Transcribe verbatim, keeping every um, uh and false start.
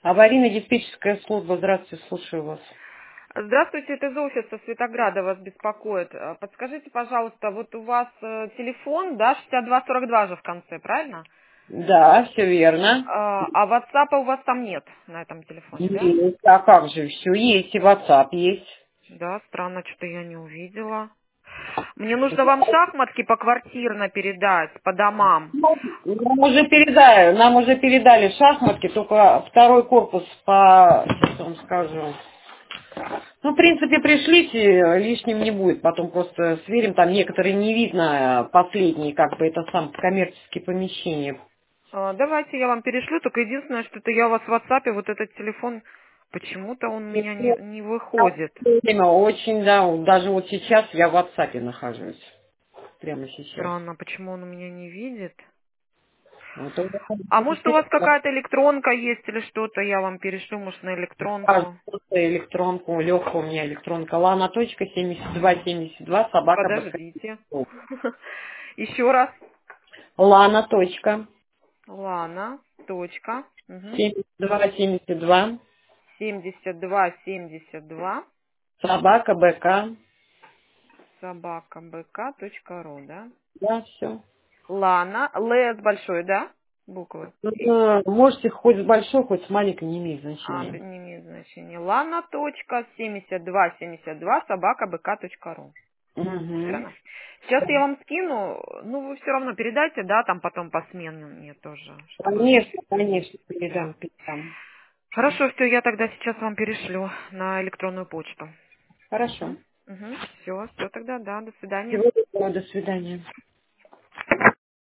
Аварийно-диспетчерская служба. Здравствуйте, слушаю вас. Здравствуйте, это из офиса Светограда вас беспокоит. Э, Подскажите, пожалуйста, вот у вас э, телефон, да, шестьдесят два сорок два же в конце, правильно? Да, все верно. А а WhatsApp у вас там нет на этом телефоне, да? Есть. А как же, все есть, и WhatsApp есть. Да, странно, что-то я не увидела. Мне нужно вам шахматки поквартирно передать, по домам. Нам уже передали, нам уже передали шахматки, только второй корпус по, сейчас вам скажу. Ну, в принципе, пришлите, лишним не будет, потом просто сверим, там некоторые не видно, последние, как бы, это сам коммерческие помещения. А, Давайте я вам перешлю, только единственное, что это я у вас в WhatsApp, вот этот телефон, почему-то он у меня не, не выходит. Время очень, да, вот даже вот сейчас я в WhatsApp нахожусь, прямо сейчас. Странно, почему он у меня не видит. Вот он А может у вас какая-то электронка есть или что-то, я вам перешлю, может, на электронку. электронку, легкая у меня электронка, лана точка семьдесят два семьдесят два собака Подождите. Еще раз. лана точка Лана. Точка. Угу. семьдесят два семьдесят два семьдесят два семьдесят два. собака бк. Собака бк точка ру, да? Да, все. Лана. Л с большой, да? Буквы. Можете хоть с большой, хоть с маленькой, не имеет А, значения. не имеет значения. Лана. Точка семьдесят два семьдесят два собака бк точка ру. Угу. Верно. Сейчас я вам скину, ну вы все равно передайте, да, там потом по смене мне тоже, чтобы... Конечно, конечно, передам, передам. Хорошо, все, я тогда сейчас вам перешлю на электронную почту. Хорошо. Угу. Все, все тогда, да, до свидания. Всего доброго, до свидания.